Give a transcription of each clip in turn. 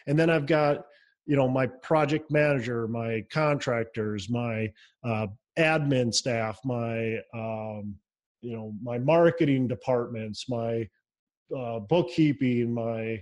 And then I've got, my project manager, my contractors, my admin staff, my, my marketing departments, my bookkeeping, my,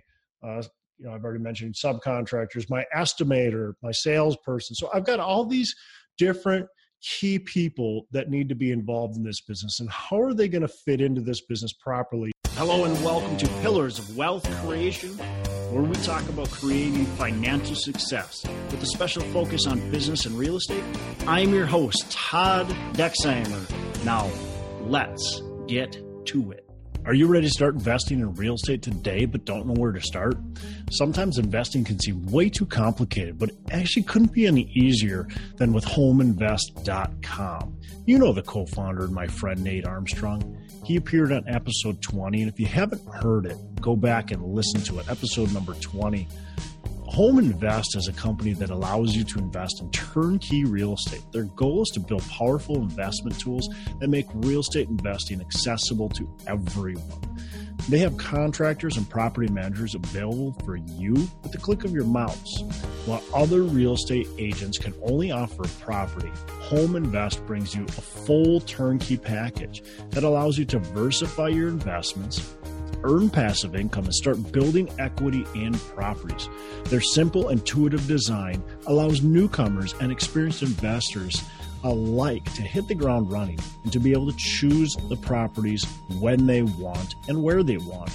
I've already mentioned subcontractors, my estimator, my salesperson. So I've got all these different key people that need to be involved in this business. And how are they going to fit into this business properly? Hello and welcome to Pillars of Wealth Creation, where we talk about creating financial success with a special focus on business and real estate. I'm your host, Todd Dexheimer. Now, let's get to it. Are you ready to start investing in real estate today but don't know where to start? Sometimes investing can seem way too complicated, but it actually couldn't be any easier than with HomeInvest.com. You know the co-founder and my friend Nate Armstrong. He appeared on episode 20, and if you haven't heard it, go back and listen to it, episode number 20. Home Invest is a company that allows you to invest in turnkey real estate. Their goal is to build powerful investment tools that make real estate investing accessible to everyone. They have contractors and property managers available for you with the click of your mouse. While other real estate agents can only offer a property, Home Invest brings you a full turnkey package that allows you to diversify your investments, earn passive income, and start building equity in properties. Their simple, intuitive design allows newcomers and experienced investors alike to hit the ground running and to be able to choose the properties when they want and where they want.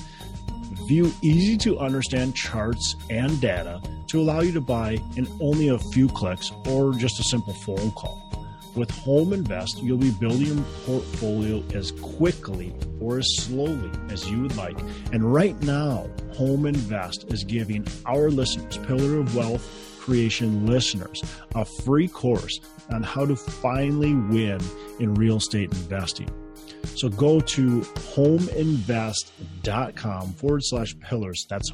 View easy to understand charts and data to allow you to buy in only a few clicks or just a simple phone call. With Home Invest, you'll be building your portfolio as quickly or as slowly as you would like. And right now, Home Invest is giving our listeners, Pillar of Wealth Creation listeners, a free course on how to finally win in real estate investing. So go to homeinvest.com/pillars. That's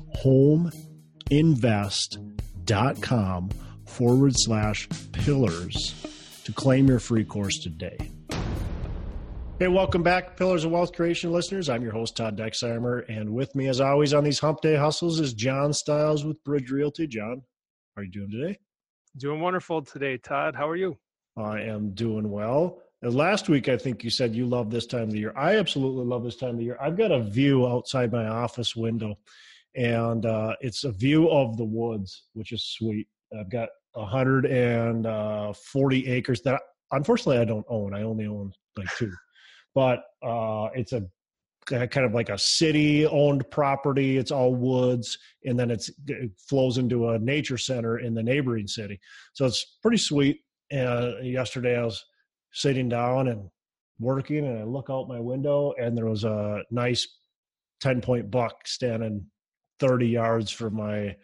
homeinvest.com/pillars to claim your free course today. Hey, welcome back, Pillars of Wealth Creation listeners. I'm your host, Todd Dexheimer, and with me, as always, on these Hump Day Hustles is John Stiles with Bridge Realty. John, how are you doing today? Doing wonderful today, Todd. How are you? I am doing well. Last week, I think you said you love this time of the year. I absolutely love this time of the year. I've got a view outside my office window, and it's a view of the woods, which is sweet. I've got 140 acres that unfortunately I don't own. I only own like 2, but it's a kind of like a city owned property. It's all woods. And then it flows into a nature center in the neighboring city. So it's pretty sweet. Yesterday I was sitting down and working, and I look out my window, and there was a nice 10-point buck standing 30 yards from my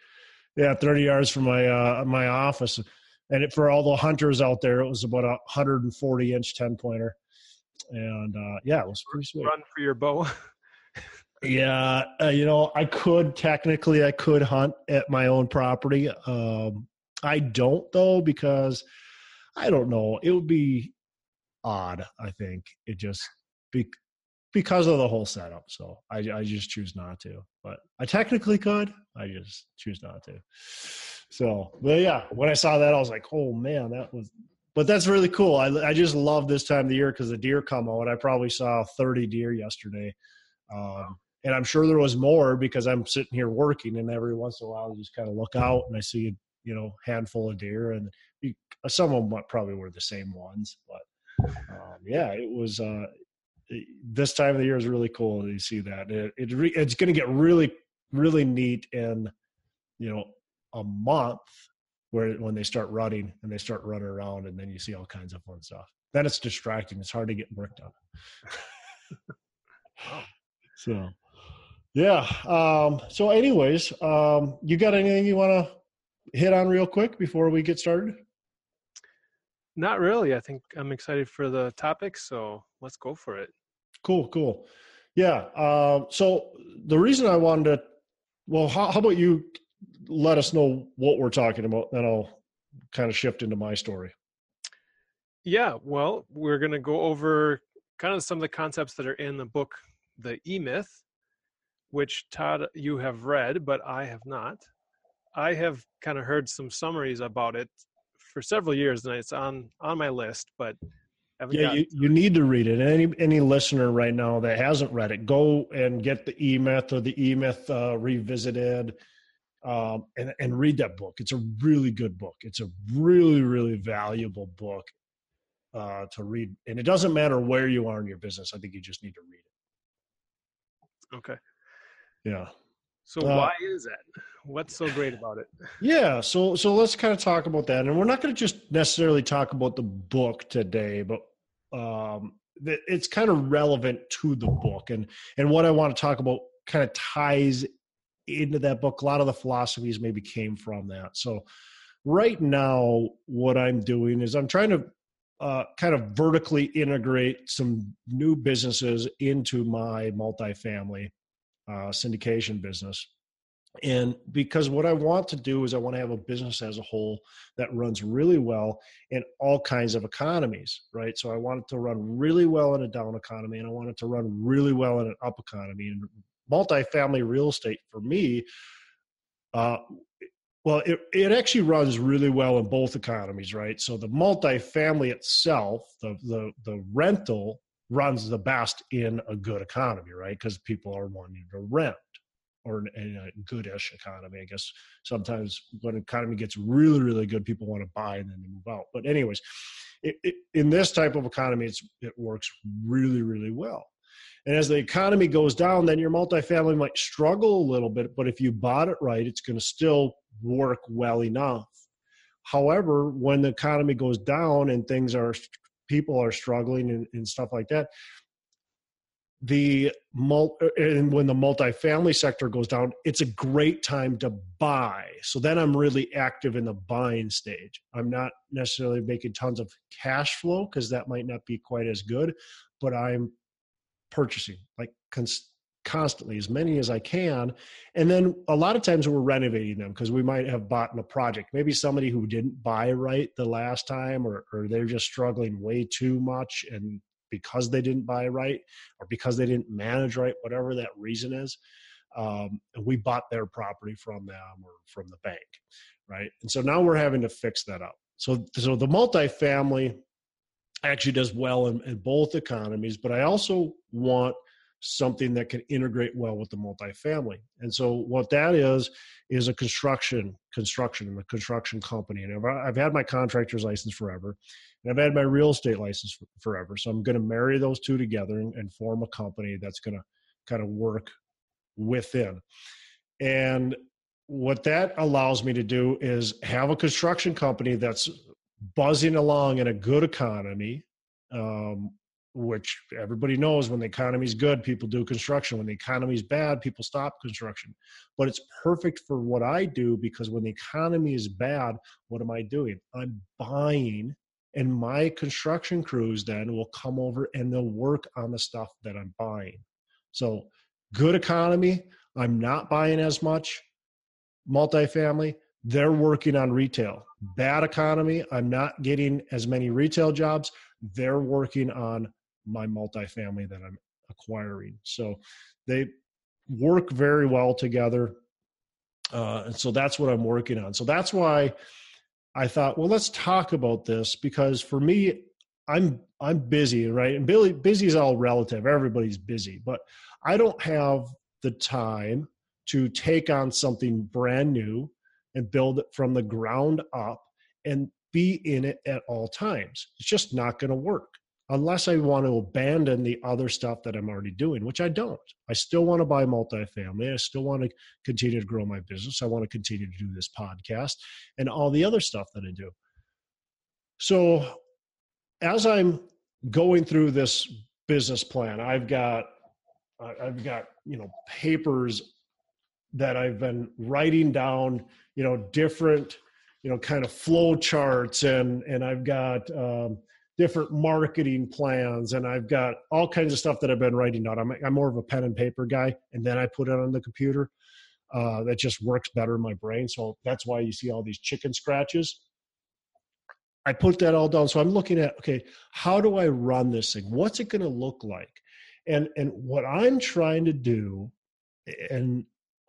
my office. And for all the hunters out there, it was about a 140-inch 10-pointer. And it was pretty sweet. Run for your bow. Yeah. I could hunt at my own property. I don't though, because I don't know. It would be odd. I think it just because of the whole setup. So I just choose not to, but I technically could, I just choose not to. So, but yeah, when I saw that, I was like, oh man, but that's really cool. I just love this time of the year because the deer come out. I probably saw 30 deer yesterday. And I'm sure there was more because I'm sitting here working, and every once in a while I just kind of look out and I see, handful of deer, and some of them probably were the same ones, but it was, this time of the year is really cool to see that. It's going to get really, really neat in, a month when they start running and they start running around, and then you see all kinds of fun stuff. Then it's distracting. It's hard to get work done. So, yeah. So anyways, you got anything you want to hit on real quick before we get started? Not really. I think I'm excited for the topic, so let's go for it. Cool. Yeah. So the reason I wanted to, how about you let us know what we're talking about, then I'll kind of shift into my story. Yeah. Well, we're going to go over kind of some of the concepts that are in the book, The E-Myth, which Todd, you have read, but I have not. I have kind of heard some summaries about it for several years, and it's on my list, but haven't Yeah, gotten. you need to read it. Any listener right now that hasn't read it, go and get the E-Myth or the E-Myth Revisited, and read that book. It's a really good book. It's a really, really valuable book to read. And it doesn't matter where you are in your business. I think you just need to read it. Okay. Yeah. So why is that? What's so great about it? Yeah. So let's kind of talk about that. And we're not going to just necessarily talk about the book today, but it's kind of relevant to the book. And what I want to talk about kind of ties into that book. A lot of the philosophies maybe came from that. So right now, what I'm doing is I'm trying to kind of vertically integrate some new businesses into my multifamily syndication business. And because what I want to do is I want to have a business as a whole that runs really well in all kinds of economies, right? So I want it to run really well in a down economy, and I want it to run really well in an up economy. And multifamily real estate for me, well, it actually runs really well in both economies, right? So the multifamily itself, the rental runs the best in a good economy, right? Because people are wanting to rent, or in a goodish economy. I guess sometimes when the economy gets really, really good, people want to buy and then they move out. But anyways, in this type of economy, it works really, really well. And as the economy goes down, then your multifamily might struggle a little bit, but if you bought it right, it's going to still work well enough. However, when the economy goes down and people are struggling and stuff like that, and when the multifamily sector goes down, it's a great time to buy. So then I'm really active in the buying stage. I'm not necessarily making tons of cash flow because that might not be quite as good, but I'm purchasing like constantly, as many as I can. And then a lot of times we're renovating them because we might have bought in a project. Maybe somebody who didn't buy right the last time, or they're just struggling way too much, and because they didn't buy right or because they didn't manage right, whatever that reason is, we bought their property from them or from the bank, right? And so now we're having to fix that up. So the multifamily actually does well in both economies, but I also want something that can integrate well with the multifamily. And so what that is a construction and a construction company. And I've had my contractor's license forever, and I've had my real estate license forever. So I'm going to marry those two together and form a company that's going to kind of work within. And what that allows me to do is have a construction company that's buzzing along in a good economy, which everybody knows when the economy's good, people do construction. When the economy's bad, people stop construction. But it's perfect for what I do, because when the economy is bad, what am I doing? I'm buying, and my construction crews then will come over and they'll work on the stuff that I'm buying. So good economy, I'm not buying as much multifamily. They're working on retail. Bad economy, I'm not getting as many retail jobs. They're working on my multifamily that I'm acquiring. So they work very well together. And so that's what I'm working on. So that's why I thought, well, let's talk about this, because for me, I'm busy, right? And busy is all relative. Everybody's busy, but I don't have the time to take on something brand new and build it from the ground up and be in it at all times. It's just not going to work unless I want to abandon the other stuff that I'm already doing, which I don't. I still want to buy multifamily. I still want to continue to grow my business. I want to continue to do this podcast and all the other stuff that I do. So as I'm going through this business plan, I've got papers that I've been writing down, different, kind of flow charts, and I've got different marketing plans, and I've got all kinds of stuff that I've been writing down. I'm more of a pen and paper guy, and then I put it on the computer. That just works better in my brain. So that's why you see all these chicken scratches. I put that all down. So I'm looking at, okay, how do I run this thing? What's it going to look like? And what I'm trying to do, and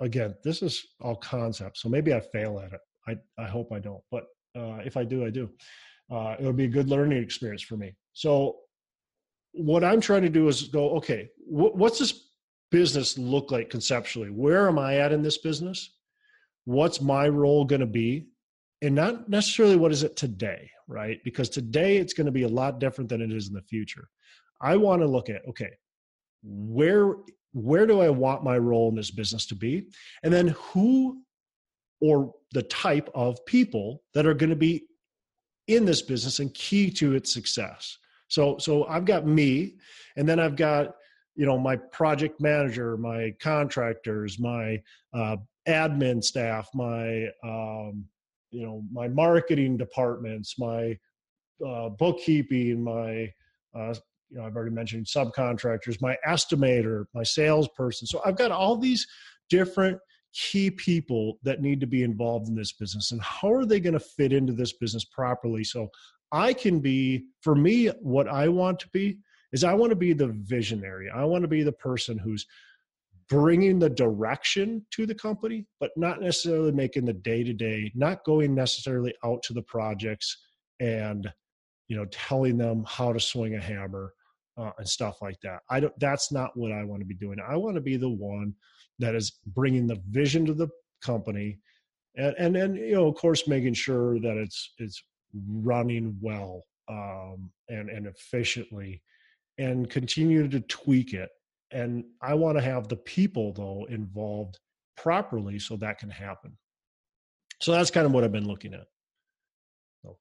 again, this is all concept, so maybe I fail at it. I hope I don't, but if I do, I do. It'll be a good learning experience for me. So what I'm trying to do is go, okay, what's this business look like conceptually? Where am I at in this business? What's my role going to be? And not necessarily what is it today, right? Because today it's going to be a lot different than it is in the future. I want to look at, okay, where do I want my role in this business to be? And then who or the type of people that are going to be in this business and key to its success. So I've got me, and then I've got, my project manager, my contractors, my admin staff, my, my marketing departments, my bookkeeping, my, I've already mentioned subcontractors, my estimator, my salesperson. So I've got all these different key people that need to be involved in this business, and how are they going to fit into this business properly? So I can be, for me, what I want to be is I want to be the visionary. I want to be the person who's bringing the direction to the company, but not necessarily making the day-to-day, not going necessarily out to the projects and, telling them how to swing a hammer and stuff like that. That's not what I want to be doing. I want to be the one that is bringing the vision to the company, and then, of course, making sure that it's running well and efficiently, and continue to tweak it. And I want to have the people, though, involved properly so that can happen. So that's kind of what I've been looking at. So.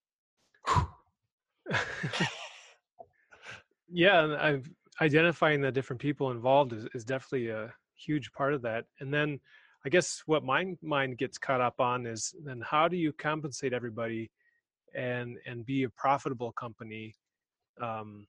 Yeah, and identifying the different people involved is definitely a huge part of that. And then I guess what my mind gets caught up on is then how do you compensate everybody and be a profitable company, and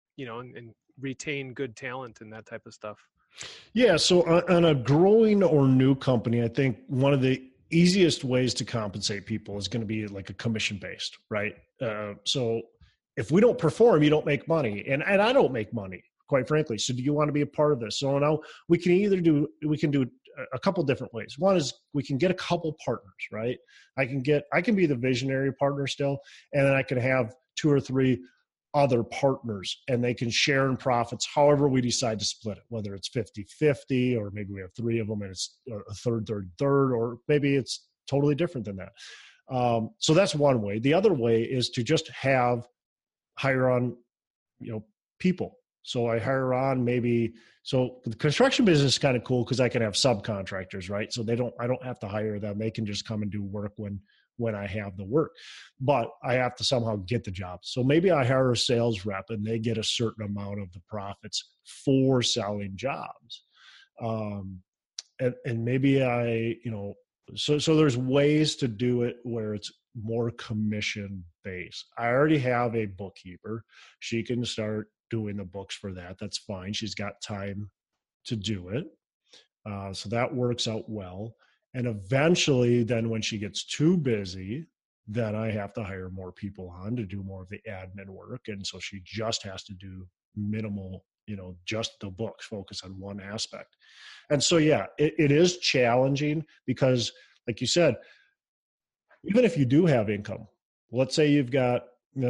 retain good talent and that type of stuff? Yeah. So on a growing or new company, I think one of the easiest ways to compensate people is going to be like a commission based, right? So if we don't perform, you don't make money, and I don't make money, quite frankly. So do you want to be a part of this? So now we can do a couple different ways. One is we can get a couple partners, right? I can be the visionary partner still, and then I can have 2 or 3 other partners, and they can share in profits however we decide to split it, whether it's 50-50, or maybe we have 3 of them and it's a third, or maybe it's totally different than that. So that's one way. The other way is to just hire on, people. So I hire on so the construction business is kind of cool because I can have subcontractors, right? So I don't have to hire them. They can just come and do work when I have the work, but I have to somehow get the job. So maybe I hire a sales rep and they get a certain amount of the profits for selling jobs. And maybe so there's ways to do it where it's more commission based. I already have a bookkeeper. She can start doing the books for that. That's fine. She's got time to do it. So that works out well. And eventually then when she gets too busy, then I have to hire more people on to do more of the admin work. And so she just has to do minimal, just the books, focus on one aspect. And so, yeah, it is challenging because, like you said, even if you do have income, let's say you've got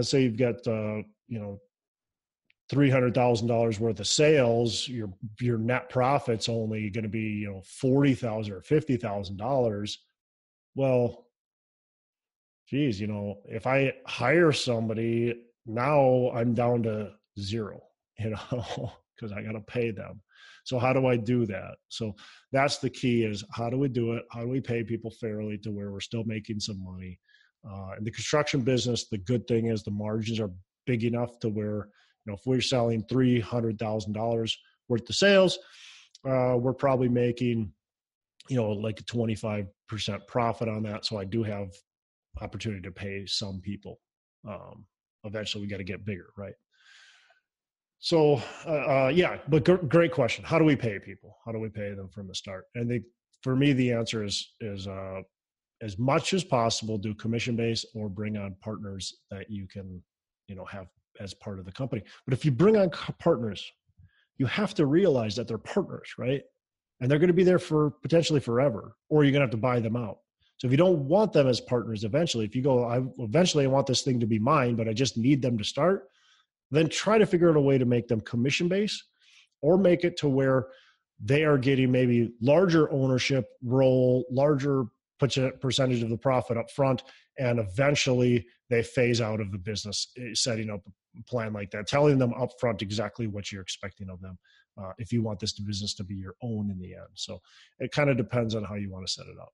$300,000 worth of sales, your net profit's only going to be, $40,000 or $50,000. Well, geez, if I hire somebody now, I'm down to zero, because I got to pay them. So how do I do that? So that's the key, is how do we do it? How do we pay people fairly to where we're still making some money? In the construction business, the good thing is the margins are big enough to where, if we're selling $300,000 worth of sales, we're probably making, like a 25% profit on that. So I do have opportunity to pay some people. Eventually we got to get bigger, right? So, yeah, but great question. How do we pay people? How do we pay them from the start? And for me, the answer is as much as possible, do commission-based or bring on partners that you can, have as part of the company. But if you bring on partners, you have to realize that they're partners, right? and they're going to be there for potentially forever, or you're going to have to buy them out. So if you don't want them as partners eventually, if you go, I want this thing to be mine, but I just need them to start, then try to figure out a way to make them commission-based, or make it to where they are getting maybe larger ownership role, larger percentage of the profit up front, and eventually they phase out of the business, setting up a plan like that, telling them up front exactly what you're expecting of them if you want this business to be your own in the end. So it kind of depends on how you want to set it up.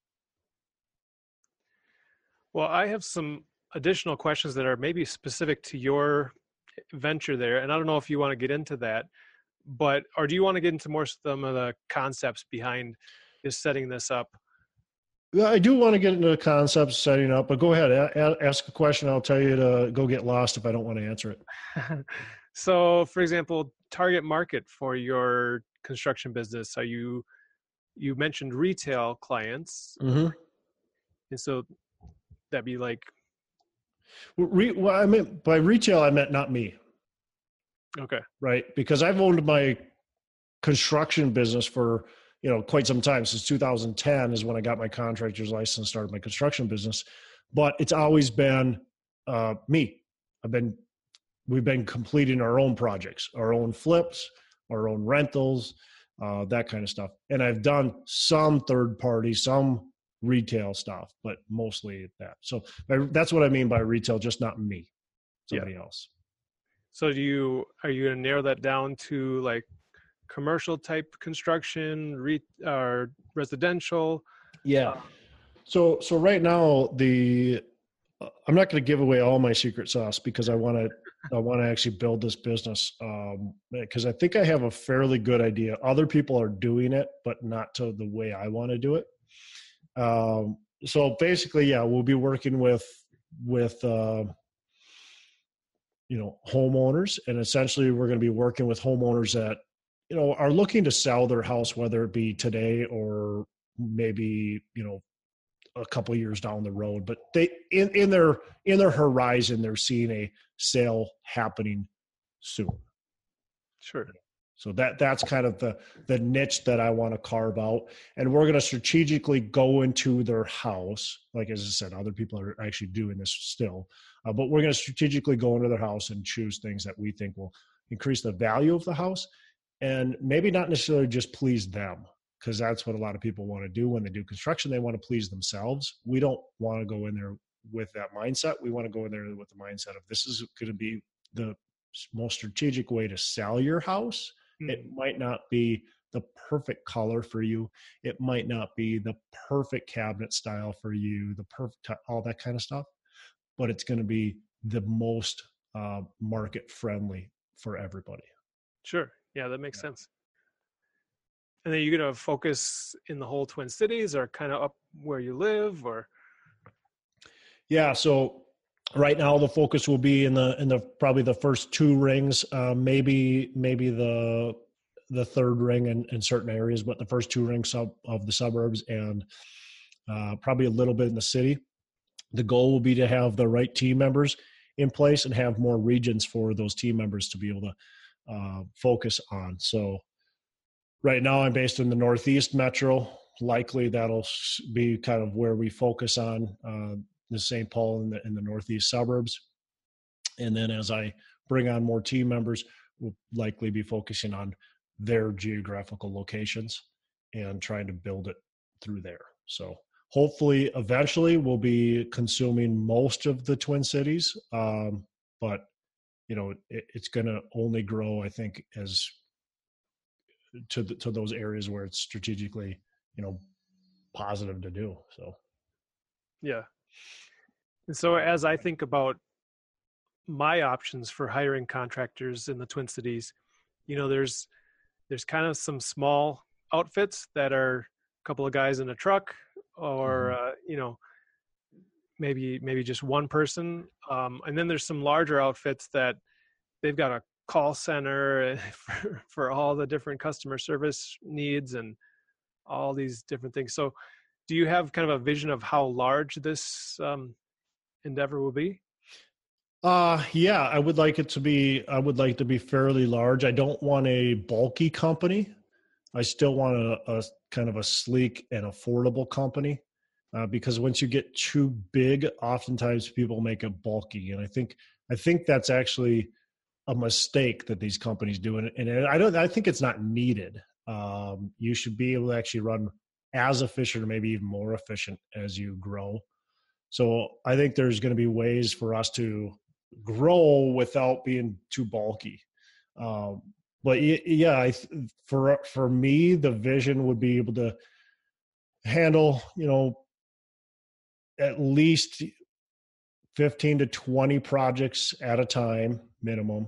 Well, I have some additional questions that are maybe specific to your venture there, and I don't know if you want to get into that, or do you want to get into more some of the concepts behind just setting this up? Yeah, I do want to get into the concepts setting up, but go ahead, ask a question. I'll tell you to go get lost if I don't want to answer it. So, for example, target market for your construction business. You mentioned retail clients, mm-hmm. and so that'd be like. Well, I meant by retail, I meant not me. Okay. Right, because I've owned my construction business for quite some time. Since 2010 is when I got my contractor's license, started my construction business. But it's always been me. We've been completing our own projects, our own flips, our own rentals, that kind of stuff. And I've done some third party, some retail stuff, but mostly that. So that's what I mean by retail, just not me, somebody else. So are you going to narrow that down to like commercial type construction, or residential? Yeah. So right now I'm not going to give away all my secret sauce because I want to actually build this business because I think I have a fairly good idea. Other people are doing it, but not to the way I want to do it. So basically, we'll be working with homeowners, and essentially we're going to be working with homeowners that are looking to sell their house, whether it be today or maybe a couple of years down the road, but they in their horizon, they're seeing a sale happening soon. Sure. So that's kind of the niche that I want to carve out, and we're going to strategically go into their house. Like as I said, other people are actually doing this still, but we're going to strategically go into their house and choose things that we think will increase the value of the house, and maybe not necessarily just please them, because that's what a lot of people want to do when they do construction. They want to please themselves. We don't want to go in there with that mindset. We want to go in there with the mindset of this is going to be the most strategic way to sell your house. It might not be the perfect color for you. It might not be the perfect cabinet style for you, the perfect, all that kind of stuff, but it's going to be the most market friendly for everybody. Sure. Yeah, that makes sense. And then you're going to focus in the whole Twin Cities, or kind of up where you live, or? Yeah. So right now the focus will be in the probably the first two rings, maybe the third ring in certain areas, but the first two rings of the suburbs, and probably a little bit in the city. The goal will be to have the right team members in place and have more regions for those team members to be able to focus on. So right now I'm based in the Northeast Metro. Likely that'll be kind of where we focus on the St. Paul in the Northeast suburbs. And then as I bring on more team members, we'll likely be focusing on their geographical locations and trying to build it through there. So hopefully eventually we'll be consuming most of the Twin Cities. But it's going to only grow, I think, as to those areas where it's strategically, positive to do. So. Yeah. And so as I think about my options for hiring contractors in the Twin Cities, there's kind of some small outfits that are a couple of guys in a truck, or, maybe just one person. And then there's some larger outfits that they've got a call center for all the different customer service needs and all these different things. So do you have kind of a vision of how large this endeavor will be? Yeah, I would like to be fairly large. I don't want a bulky company. I still want a kind of a sleek and affordable company, because once you get too big, oftentimes people make it bulky. And I think that's actually a mistake that these companies do. And I think it's not needed. You should be able to actually run as efficient or maybe even more efficient as you grow. So I think there's going to be ways for us to grow without being too bulky. But yeah, for me, the vision would be able to handle, at least 15 to 20 projects at a time minimum.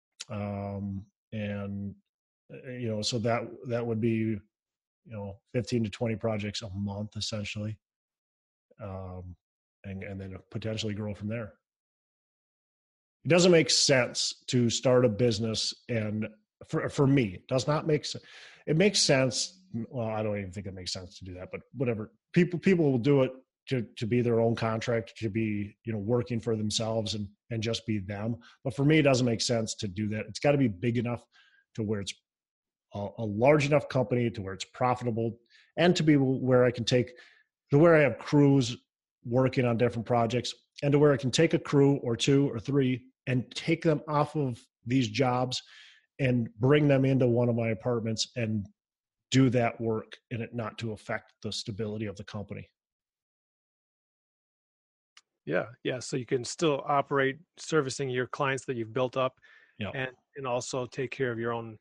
And, so that would be, 15 to 20 projects a month, essentially. And then potentially grow from there. It doesn't make sense to start a business, and for me, it does not make sense. It makes sense. Well, I don't even think it makes sense to do that, but whatever. People will do it to be their own contractor, to be, working for themselves and just be them. But for me, it doesn't make sense to do that. It's got to be big enough to where it's a large enough company to where it's profitable, and to be where I have crews working on different projects, and to where I can take a crew or two or three and take them off of these jobs and bring them into one of my apartments and do that work, and it not to affect the stability of the company. Yeah. So you can still operate servicing your clients that you've built up, Yeah. and also take care of your own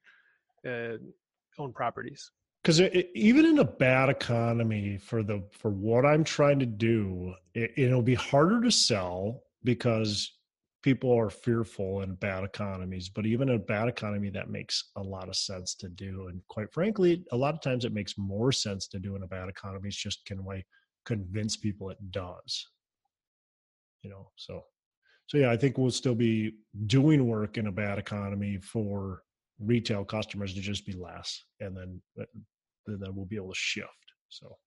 properties. Because even in a bad economy, for what I'm trying to do, it'll be harder to sell because people are fearful in bad economies. But even in a bad economy, that makes a lot of sense to do. And quite frankly, a lot of times it makes more sense to do in a bad economy. It's just, can I convince people it does? So yeah, I think we'll still be doing work in a bad economy for retail customers to just be less, and then we'll be able to shift. So,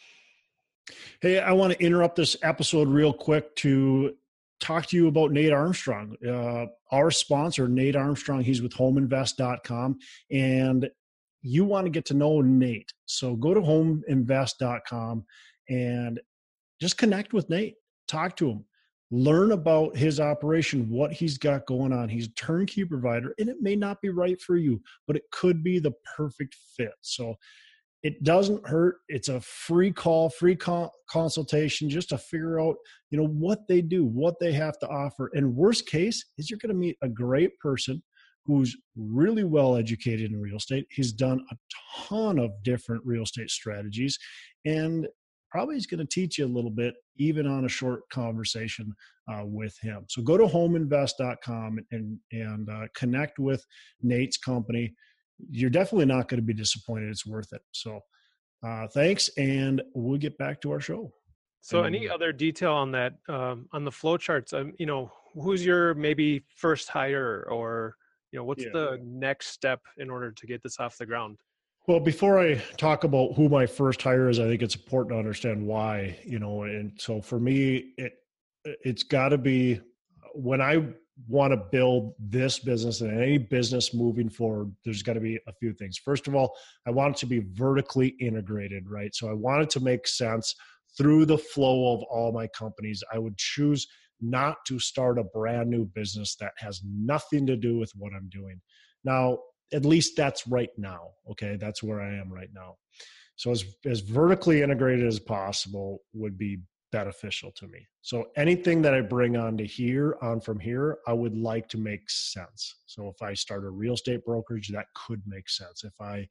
hey, I want to interrupt this episode real quick to talk to you about Nate Armstrong, our sponsor, Nate Armstrong. He's with homeinvest.com, and you want to get to know Nate. So go to homeinvest.com and just connect with Nate, talk to him. Learn about his operation, what he's got going on. He's a turnkey provider, and it may not be right for you, but it could be the perfect fit. So it doesn't hurt. It's a free call, consultation, just to figure out, what they do, what they have to offer. And worst case is you're going to meet a great person who's really well educated in real estate. He's done a ton of different real estate strategies, and probably is going to teach you a little bit, even on a short conversation with him. So go to homeinvest.com and connect with Nate's company. You're definitely not going to be disappointed. It's worth it. So thanks, and we'll get back to our show. So any other detail on that, on the flow charts, who's your maybe first hire, or, what's the next step in order to get this off the ground? Well, before I talk about who my first hire is, I think it's important to understand why, and so for me, it's got to be, when I want to build this business and any business moving forward, there's got to be a few things. First of all, I want it to be vertically integrated, right? So I want it to make sense through the flow of all my companies. I would choose not to start a brand new business that has nothing to do with what I'm doing. Now, at least that's right now. Okay. That's where I am right now. So as vertically integrated as possible would be beneficial to me. So anything that I bring on from here, I would like to make sense. So if I start a real estate brokerage, that could make sense. If I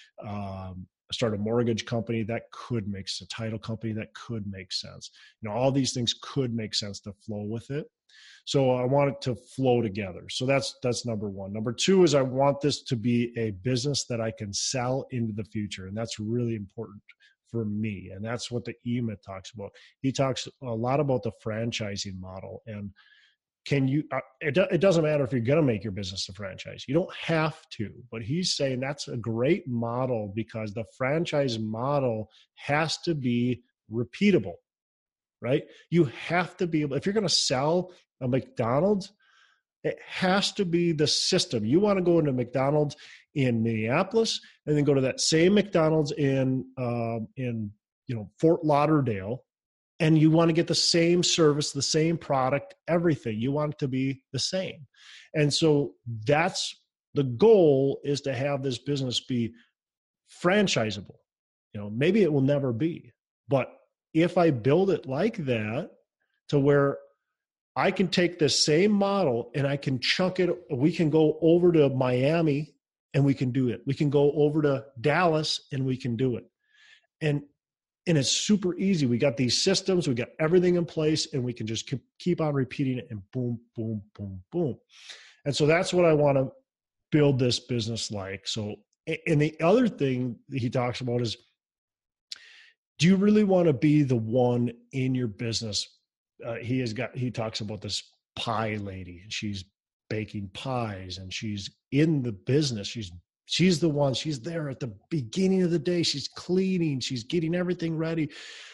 start a mortgage company, that could make sense. A title company, that could make sense. All these things could make sense to flow with it. So I want it to flow together. So that's number one. Number two is I want this to be a business that I can sell into the future. And that's really important for me. And that's what the EMA talks about. He talks a lot about the franchising model. And it doesn't matter if you're going to make your business a franchise. You don't have to, but he's saying that's a great model because the franchise model has to be repeatable, right? You have to be able, if you're going to sell a McDonald's, it has to be the system. You want to go into McDonald's in Minneapolis, and then go to that same McDonald's in Fort Lauderdale, and you want to get the same service, the same product, everything. You want it to be the same. And so that's the goal, is to have this business be franchisable. Maybe it will never be, but if I build it like that, to where I can take this same model and I can chunk it, we can go over to Miami and we can do it. We can go over to Dallas and we can do it. And it's super easy. We got these systems, we got everything in place, and we can just keep on repeating it, and boom, boom, boom, boom. And so that's what I want to build this business like. So, and the other thing that he talks about is, do you really want to be the one in your business? He talks about this pie lady, and she's baking pies, and she's in the business. She's the one, she's there at the beginning of the day. She's cleaning, she's getting everything ready,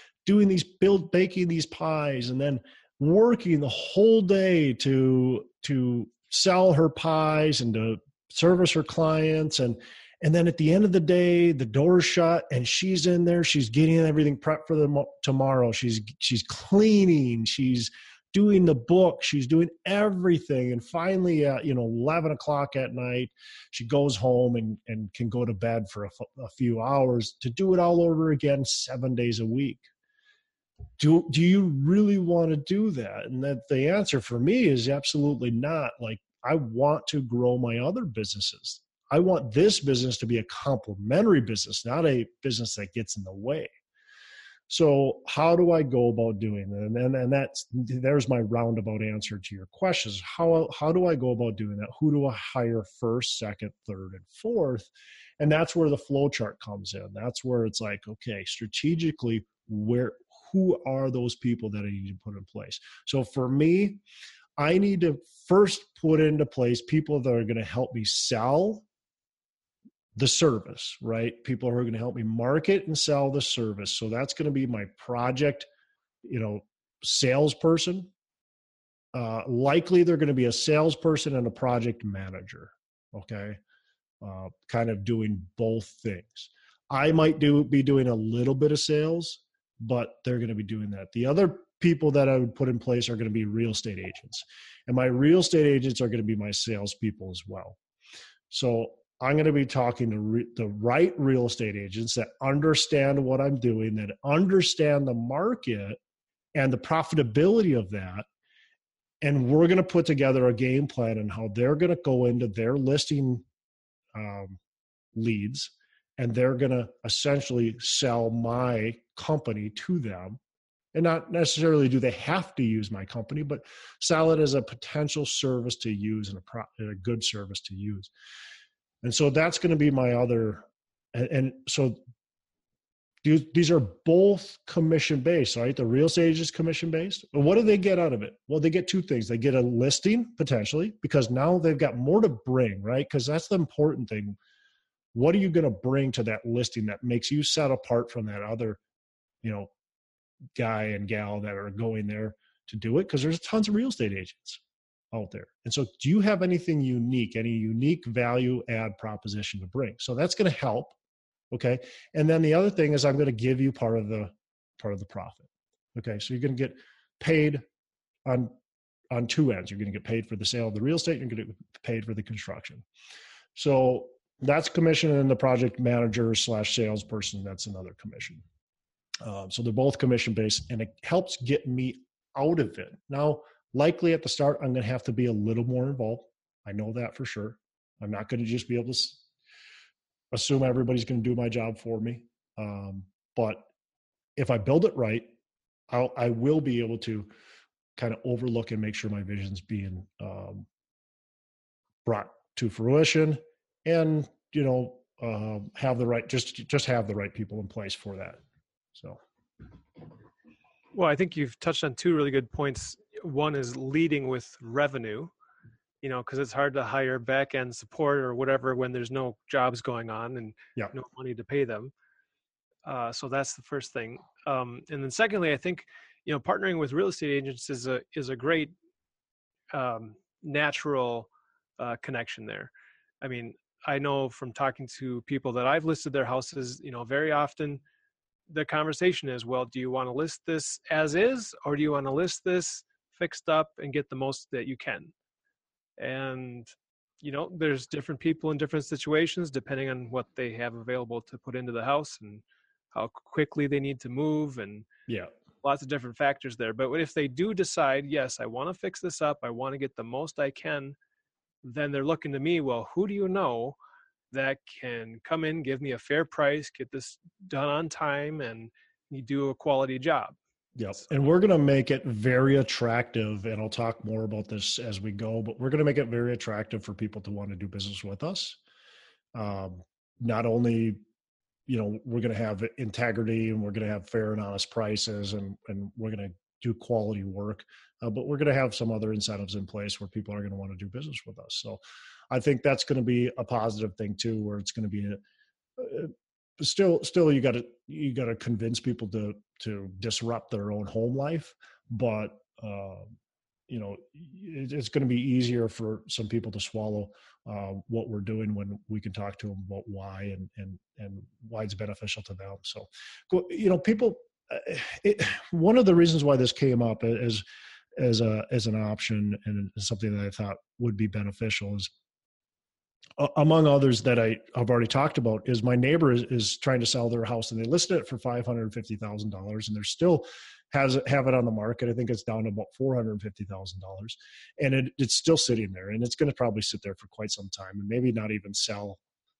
baking these pies, and then working the whole day to sell her pies and to service her clients. And then at the end of the day, the door's shut and she's in there, she's getting everything prepped for tomorrow. She's cleaning, she's doing the book, she's doing everything. And finally at 11 o'clock at night, she goes home and can go to bed for a few hours to do it all over again 7 days a week. Do you really want to do that? And that the answer for me is absolutely not. Like, I want to grow my other businesses. I want this business to be a complementary business, not a business that gets in the way. So how do I go about doing that? And there's my roundabout answer to your questions. How do I go about doing that? Who do I hire first, second, third, and fourth? And that's where the flow chart comes in. That's where it's like, okay, strategically, who are those people that I need to put in place? So for me, I need to first put into place people that are going to help me sell the service, right? People who are going to help me market and sell the service. So that's going to be my project, salesperson. Likely they're going to be a salesperson and a project manager. Okay. Kind of doing both things. I might be doing a little bit of sales, but they're going to be doing that. The other people that I would put in place are going to be real estate agents, and my real estate agents are going to be my salespeople as well. So I'm going to be talking to the right real estate agents that understand what I'm doing, that understand the market and the profitability of that. And we're going to put together a game plan on how they're going to go into their listing leads, and they're going to essentially sell my company to them. And not necessarily do they have to use my company, but sell it as a potential service to use and a good service to use. And so that's going to be my other, and so these are both commission-based, right? The real estate agent is commission-based. But what do they get out of it? Well, they get two things. They get a listing, potentially, because now they've got more to bring, right? Because that's the important thing. What are you going to bring to that listing that makes you set apart from that other, guy and gal that are going there to do it? Because there's tons of real estate agents out there. And so do you have anything unique, any unique value add proposition to bring? So that's going to help. Okay. And then the other thing is I'm going to give you part of the profit. Okay. So you're going to get paid on two ends. You're going to get paid for the sale of the real estate. You're going to get paid for the construction. So that's commission, and the project manager / salesperson, that's another commission. So they're both commission-based, and it helps get me out of it. Now, likely at the start, I'm going to have to be a little more involved. I know that for sure. I'm not going to just be able to assume everybody's going to do my job for me. But if I build it right, I will be able to kind of overlook and make sure my vision's being brought to fruition, and have the right just have the right people in place for that. So, well, I think you've touched on two really good points. One is leading with revenue, because it's hard to hire back end support or whatever when there's no jobs going on and no money to pay them. So that's the first thing. And then secondly, I think partnering with real estate agents is a great natural connection there. I mean, I know from talking to people that I've listed their houses, very often the conversation is, well, do you want to list this as is, or do you want to list this fixed up and get the most that you can? And, there's different people in different situations, depending on what they have available to put into the house and how quickly they need to move, and lots of different factors there. But if they do decide, yes, I want to fix this up, I want to get the most I can, then they're looking to me, well, who do you know that can come in, give me a fair price, get this done on time, and you do a quality job? Yep. And we're going to make it very attractive. And I'll talk more about this as we go, but we're going to make it very attractive for people to want to do business with us. Not only, we're going to have integrity, and we're going to have fair and honest prices, and we're going to do quality work, but we're going to have some other incentives in place where people are going to want to do business with us. So I think that's going to be a positive thing too, where it's going to be still you got to convince people to disrupt their own home life, but it's going to be easier for some people to swallow what we're doing when we can talk to them about why and why it's beneficial to them. So people, one of the reasons why this came up as an option and something that I thought would be beneficial is, among others that I have already talked about, is my neighbor is trying to sell their house, and they listed it for $550,000, and they're still have it on the market. I think it's down to about $450,000, and it's still sitting there, and it's going to probably sit there for quite some time, and maybe not even sell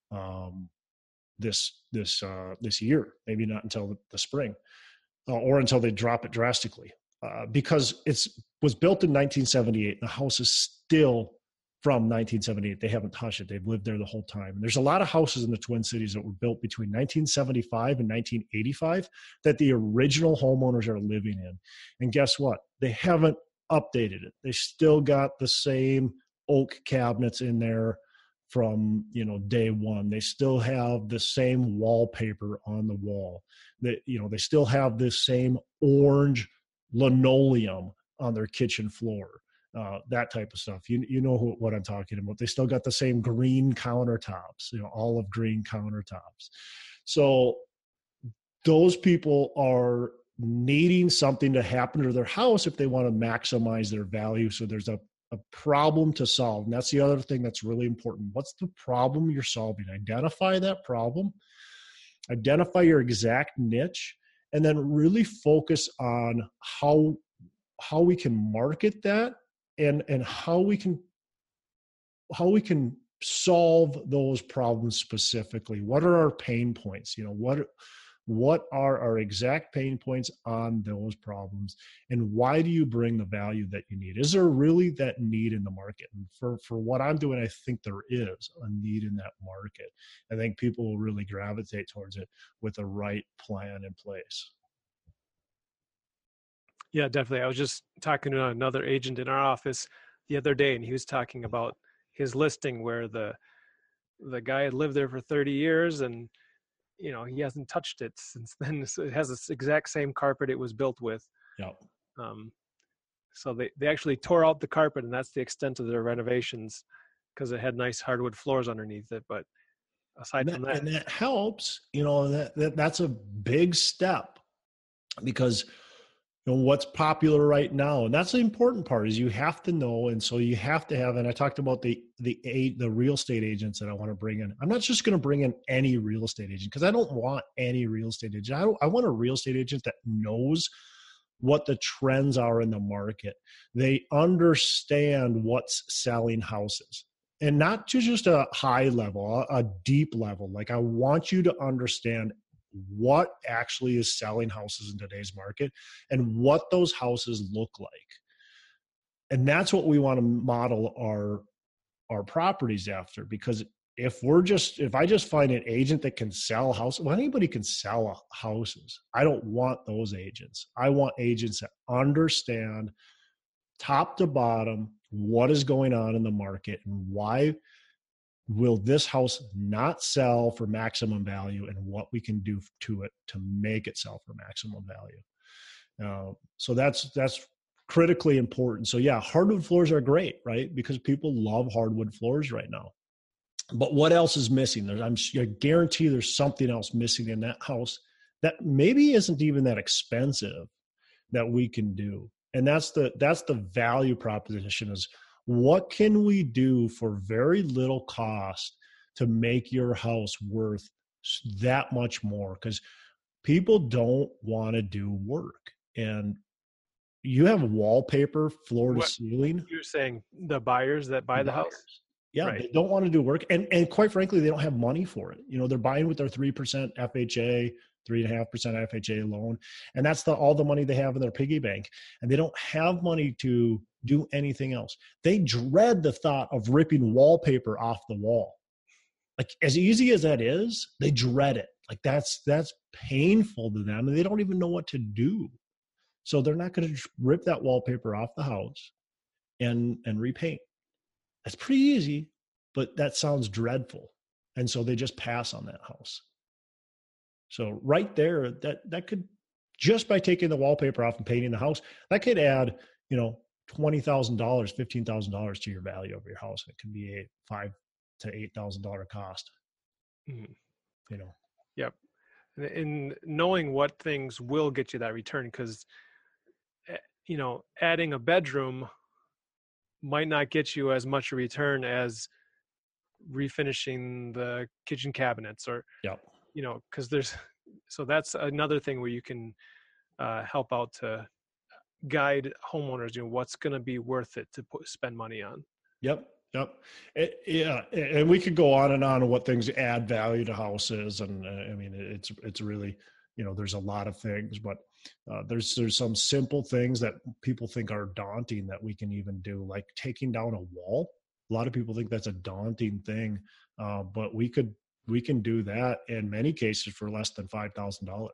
this year, maybe not until the spring, or until they drop it drastically, because it was built in 1978, and the house is still from 1978. They haven't touched it. They've lived there the whole time. And there's a lot of houses in the Twin Cities that were built between 1975 and 1985 that the original homeowners are living in. And guess what? They haven't updated it. They still got the same oak cabinets in there from, day one. They still have the same wallpaper on the wall. They still have this same orange linoleum on their kitchen floor. That type of stuff. You know what I'm talking about. They still got the same green countertops, olive green countertops. So those people are needing something to happen to their house if they want to maximize their value. So there's a problem to solve. And that's the other thing that's really important. What's the problem you're solving? Identify that problem, identify your exact niche, and then really focus on how we can market that, and how we can solve those problems specifically. What are our pain points? What are our exact pain points on those problems, and why do you bring the value that you need? Is there really that need in the market? And for what I'm doing, I think there is a need in that market. I think people will really gravitate towards it with the right plan in place. Yeah, definitely. I was just talking to another agent in our office the other day, and he was talking about his listing where the guy had lived there for 30 years, and he hasn't touched it since then. So it has this exact same carpet it was built with. Yep. So they actually tore out the carpet, and that's the extent of their renovations, because it had nice hardwood floors underneath it. But aside from that, and that helps. That's a big step, because what's popular right now, and that's the important part, is you have to know. And so you have to have, and I talked about the real estate agents that I want to bring in. I'm not just going to bring in any real estate agent, because I don't want any real estate agent. I want a real estate agent that knows what the trends are in the market. They understand what's selling houses, and not to just a high level, a deep level. Like, I want you to understand what actually is selling houses in today's market and what those houses look like. And that's what we want to model our properties after, because if I just find an agent that can sell houses, well, anybody can sell houses. I don't want those agents. I want agents that understand top to bottom what is going on in the market, and why will this house not sell for maximum value, and what we can do to it to make it sell for maximum value. So that's critically important. So yeah, hardwood floors are great, right? Because people love hardwood floors right now. But what else is missing? I guarantee there's something else missing in that house that maybe isn't even that expensive that we can do. And that's the value proposition, is what can we do for very little cost to make your house worth that much more? Because people don't want to do work. And you have wallpaper floor to ceiling. You're saying the buyers that buy the house? Yeah, right. They don't want to do work. And quite frankly, they don't have money for it. They're buying with their 3% FHA, 3.5% FHA loan. And that's all the money they have in their piggy bank. And they don't have money to do anything else. They dread the thought of ripping wallpaper off the wall. Like, as easy as that is, they dread it. Like, that's painful to them, and they don't even know what to do. So they're not going to rip that wallpaper off the house and repaint. That's pretty easy, but that sounds dreadful. And so they just pass on that house. So right there, that could, just by taking the wallpaper off and painting the house, that could add, $20,000, $15,000 to your value of your house. It can be a $5,000 to $8,000 cost. Mm-hmm. Yep. And knowing what things will get you that return, because adding a bedroom might not get you as much a return as refinishing the kitchen cabinets, or because so that's another thing where you can help out to guide homeowners, what's going to be worth it to spend money on. Yep. Yeah. And we could go on and on what things add value to houses. And I mean, it's really, there's a lot of things, but there's some simple things that people think are daunting that we can even do, like taking down a wall. A lot of people think that's a daunting thing, but we can do that in many cases for less than $5,000.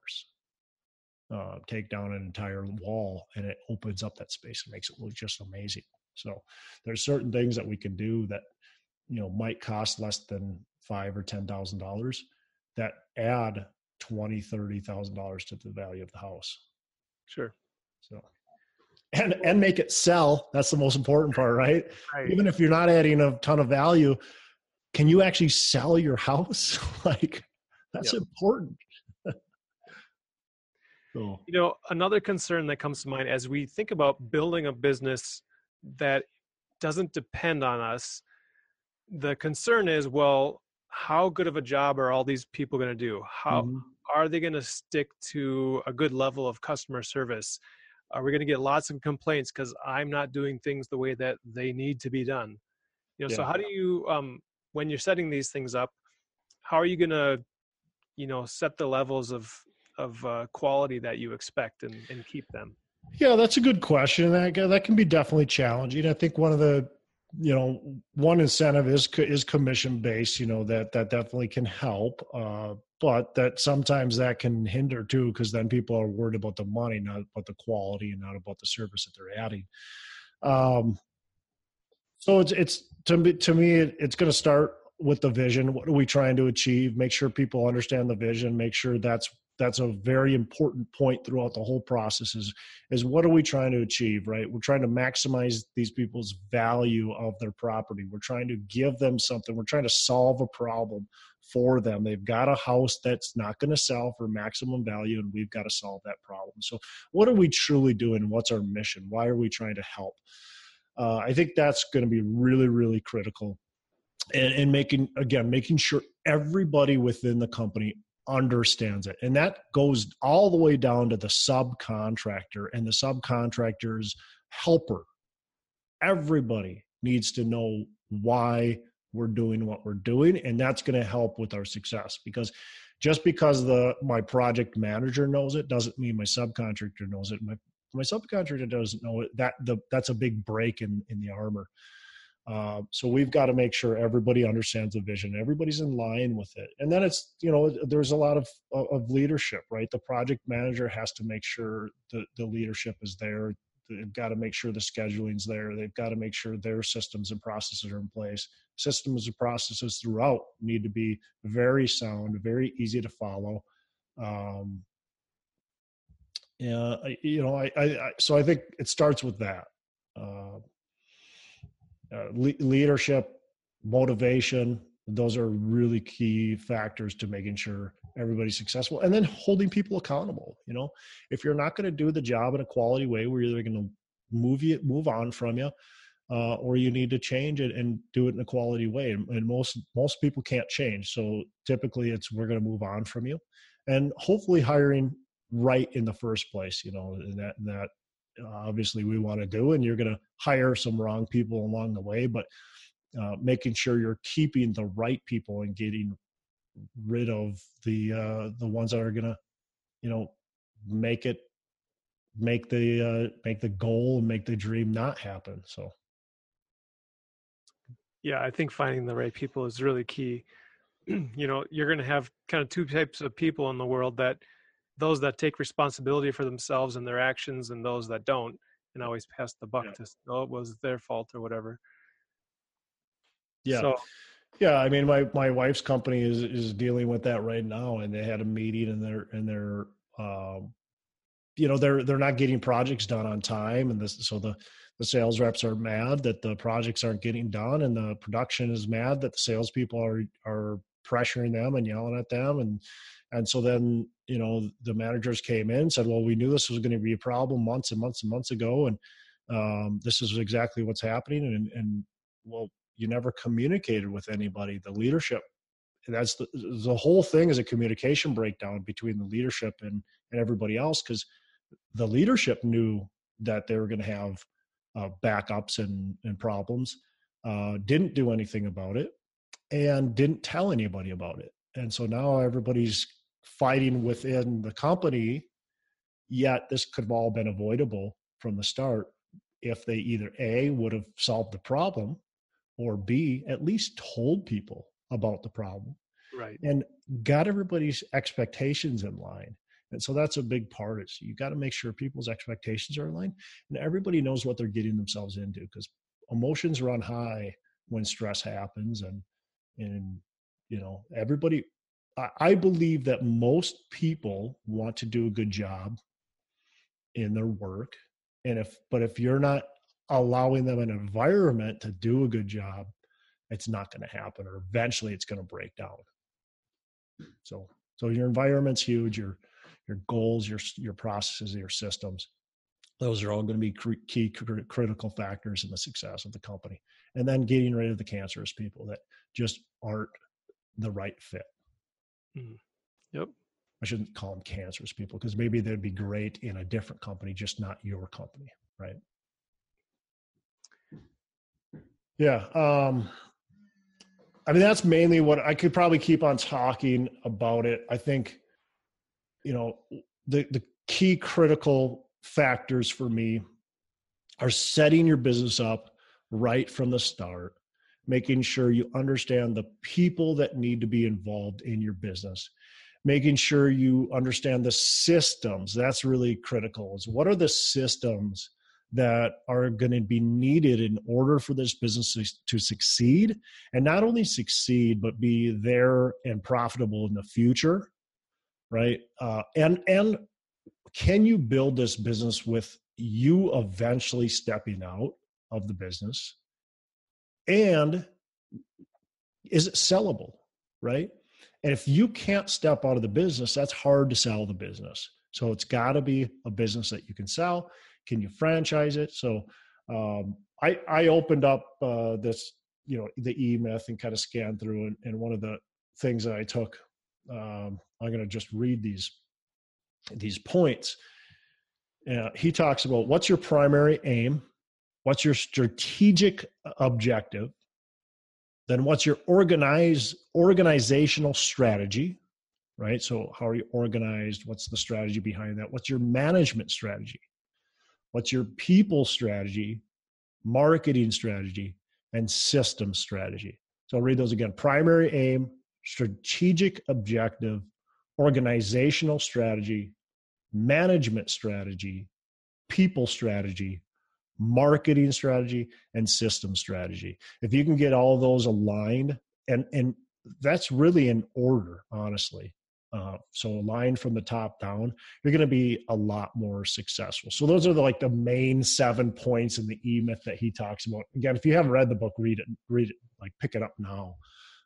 Take down an entire wall, and it opens up that space and makes it look just amazing. So there's certain things that we can do that, might cost less than $5,000 or $10,000 that add $20,000, $30,000 to the value of the house. Sure. So, and make it sell. That's the most important part, right? Even if you're not adding a ton of value, can you actually sell your house? Like, that's important. So, another concern that comes to mind as we think about building a business that doesn't depend on us, the concern is, well, how good of a job are all these people going to do? How are they going to stick to a good level of customer service? Are we going to get lots of complaints because I'm not doing things the way that they need to be done? So how do you, when you're setting these things up, how are you going to, set the levels of quality that you expect and keep them? Yeah, that's a good question. That can be definitely challenging. I think one of the, one incentive is commission based, that definitely can help. But that sometimes that can hinder too, because then people are worried about the money, not about the quality and not about the service that they're adding. So it's to me, it's going to start with the vision. What are we trying to achieve? Make sure people understand the vision. Make sure that's a very important point throughout the whole process is what are we trying to achieve, right? We're trying to maximize these people's value of their property. We're trying to give them something. We're trying to solve a problem for them. They've got a house that's not going to sell for maximum value, and we've got to solve that problem. So what are we truly doing? What's our mission? Why are we trying to help? I think that's going to be really, really critical. And making sure everybody within the company understands it. And that goes all the way down to the subcontractor and the subcontractor's helper. Everybody needs to know why we're doing what we're doing. And that's going to help with our success, because just because my project manager knows it doesn't mean my subcontractor knows it. My subcontractor doesn't know it. That's a big break in the armor. So we've got to make sure everybody understands the vision. Everybody's in line with it. And then it's, there's a lot of leadership, right? The project manager has to make sure the leadership is there. They've got to make sure the scheduling's there. They've got to make sure their systems and processes are in place. Systems and processes throughout need to be very sound, very easy to follow. So I think it starts with that. Leadership, motivation, Those are really key factors to making sure everybody's successful, and then holding people accountable. If you're not going to do the job in a quality way, we're either going to move on from you, or you need to change it and do it in a quality way. And most people can't change. So typically we're going to move on from you, and hopefully hiring right in the first place, and that obviously we want to do, and you're going to hire some wrong people along the way, but making sure you're keeping the right people and getting rid of the ones that are going to, make the goal and make the dream not happen. So. Yeah, I think finding the right people is really key. You're going to have kind of two types of people in the world, that those that take responsibility for themselves and their actions, and those that don't, and always pass the buck to, it was their fault or whatever. Yeah. So, yeah. I mean, my wife's company is dealing with that right now, and they had a meeting, and they're they're not getting projects done on time. And so the sales reps are mad that the projects aren't getting done, and the production is mad that the salespeople are pressuring them and yelling at them. And so then, the managers came in and said, well, we knew this was going to be a problem months and months and months ago. And this is exactly what's happening. And well, you never communicated with anybody. The leadership, that's the whole thing is a communication breakdown between the leadership and everybody else, because the leadership knew that they were going to have backups and problems, didn't do anything about it, and didn't tell anybody about it. And so now everybody's fighting within the company, yet this could have all been avoidable from the start if they either A, would have solved the problem, or B, at least told people about the problem, right, and got everybody's expectations in line. And so that's a big part, is you got to make sure people's expectations are in line, and everybody knows what they're getting themselves into, because emotions run high when stress happens. And everybody, I believe that most people want to do a good job in their work. But if you're not allowing them an environment to do a good job, it's not going to happen, or eventually it's going to break down. So your environment's huge. Your goals, your processes, your systems, those are all going to be key critical factors in the success of the company. And then getting rid of the cancerous people that just aren't the right fit. Yep. I shouldn't call them cancerous people, because maybe they'd be great in a different company, just not your company, right? Yeah. I mean, that's mainly what I could probably keep on talking about it. I think, the key critical factors for me are setting your business up right from the start, making sure you understand the people that need to be involved in your business, making sure you understand the systems. That's really critical. Is what are the systems that are going to be needed in order for this business to succeed, and not only succeed, but be there and profitable in the future, right? And can you build this business with you eventually stepping out of the business? And is it sellable, right? And if you can't step out of the business, that's hard to sell the business. So it's got to be a business that you can sell. Can you franchise it? So I opened up this, the E-Myth, and kind of scanned through. And one of the things that I took, I'm going to just read these points. He talks about what's your primary aim, what's your strategic objective, then what's your organizational strategy, right? So how are you organized? What's the strategy behind that? What's your management strategy? What's your people strategy, marketing strategy, and system strategy? So I'll read those again. Primary aim, strategic objective, organizational strategy, management strategy, people strategy, marketing strategy, and system strategy. If you can get all of those aligned, and that's really in order, honestly. So aligned from the top down, you're going to be a lot more successful. So those are the main 7 points in the E-Myth that he talks about. Again, if you haven't read the book, read it, pick it up now.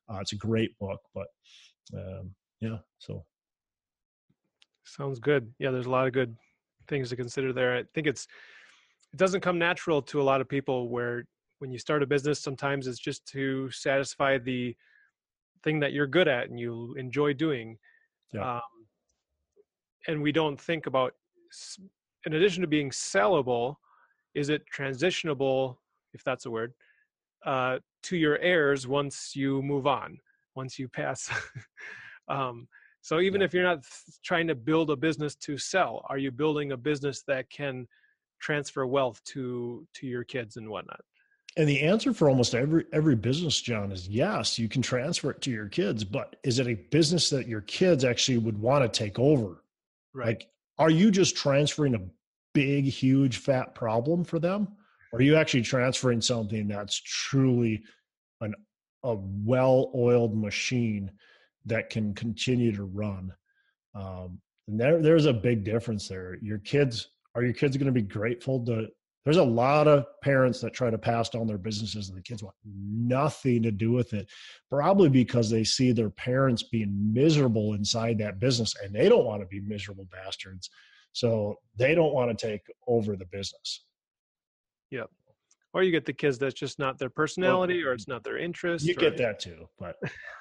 It's a great book, but so. Sounds good. Yeah, there's a lot of good things to consider there. I think it doesn't come natural to a lot of people, where when you start a business, sometimes it's just to satisfy the thing that you're good at and you enjoy doing. Yeah. And we don't think about, in addition to being sellable, is it transitionable, if that's a word, to your heirs once you move on, once you pass. So even if you're not trying to build a business to sell, are you building a business that can transfer wealth to your kids and whatnot? And the answer for almost every business, John, is yes, you can transfer it to your kids, but is it a business that your kids actually would want to take over? Right. Like, are you just transferring a big, huge, fat problem for them? Or are you actually transferring something that's truly a well-oiled machine that can continue to run? And there's a big difference there. Are your kids going to be grateful to? There's a lot of parents that try to pass down their businesses and the kids want nothing to do with it, probably because they see their parents being miserable inside that business and they don't want to be miserable bastards. So they don't want to take over the business. Yeah. Or you get the kids that's just not their personality, or it's not their interest. You get that too, but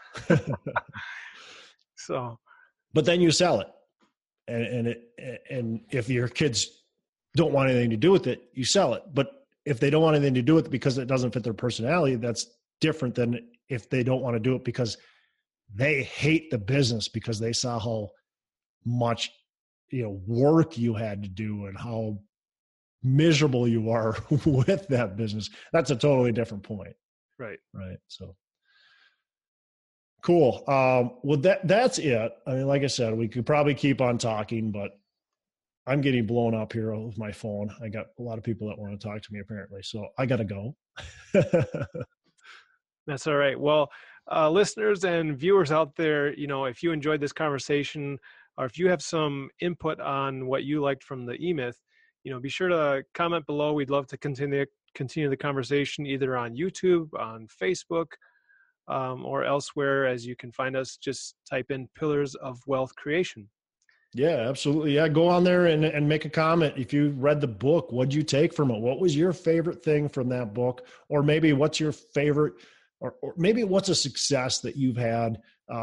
but then you sell it. And if your kids don't want anything to do with it, you sell it. But if they don't want anything to do with it because it doesn't fit their personality, that's different than if they don't want to do it because they hate the business because they saw how much work you had to do and how miserable you are with that business. That's a totally different point. Right. So cool. Well, that's it. I mean, like I said, we could probably keep on talking, but I'm getting blown up here with my phone. I got a lot of people that want to talk to me apparently, so I got to go. That's all right. Well, listeners and viewers out there, if you enjoyed this conversation, or if you have some input on what you liked from the E-Myth, be sure to comment below. We'd love to continue the conversation either on YouTube, on Facebook, or elsewhere. As you can find us, just type in Pillars of Wealth Creation. Yeah, absolutely. Yeah, go on there and make a comment. If you read the book, what'd you take from it? What was your favorite thing from that book? Or maybe what's your favorite, or maybe what's a success that you've had,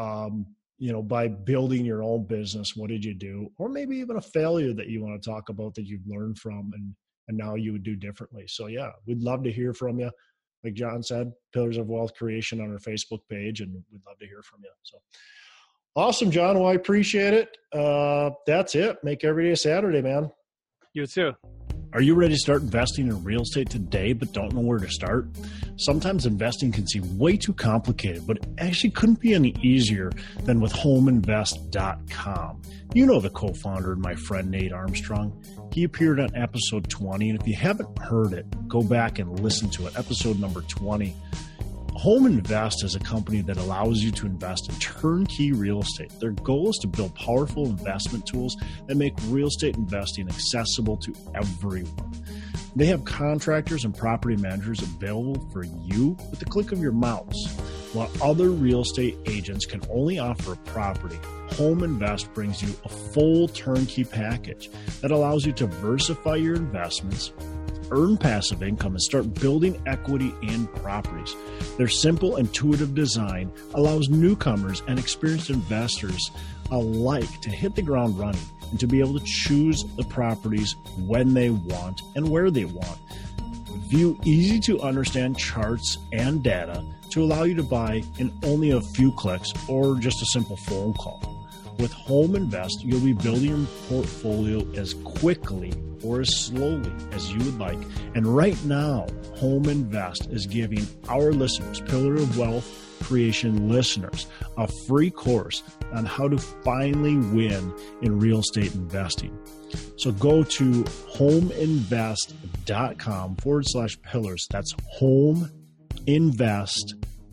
by building your own business? What did you do? Or maybe even a failure that you want to talk about that you've learned from and now you would do differently. So yeah, we'd love to hear from you. Like John said, Pillars of Wealth Creation on our Facebook page, and we'd love to hear from you. So awesome, John. Well, I appreciate it. That's it. Make every day a Saturday, man. You too. Are you ready to start investing in real estate today but don't know where to start? Sometimes investing can seem way too complicated, but it actually couldn't be any easier than with HomeInvest.com. You know the co-founder and my friend Nate Armstrong. He appeared on episode 20, and if you haven't heard it, go back and listen to it, episode number 20. Home Invest is a company that allows you to invest in turnkey real estate. Their goal is to build powerful investment tools that make real estate investing accessible to everyone. They have contractors and property managers available for you with the click of your mouse. While other real estate agents can only offer a property, Home Invest brings you a full turnkey package that allows you to diversify your investments, earn passive income, and start building equity in properties. Their simple, intuitive design allows newcomers and experienced investors alike to hit the ground running and to be able to choose the properties when they want and where they want. View easy to understand charts and data to allow you to buy in only a few clicks or just a simple phone call. With Home Invest, you'll be building your portfolio as quickly or as slowly as you would like. And right now, Home Invest is giving our listeners, Pillar of Wealth Creation listeners, a free course on how to finally win in real estate investing. So go to homeinvest.com/pillars. That's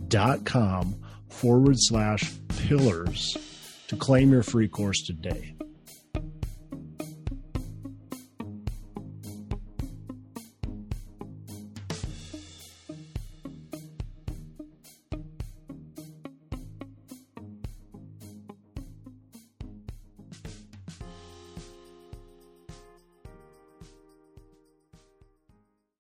homeinvest.com/pillars to claim your free course today.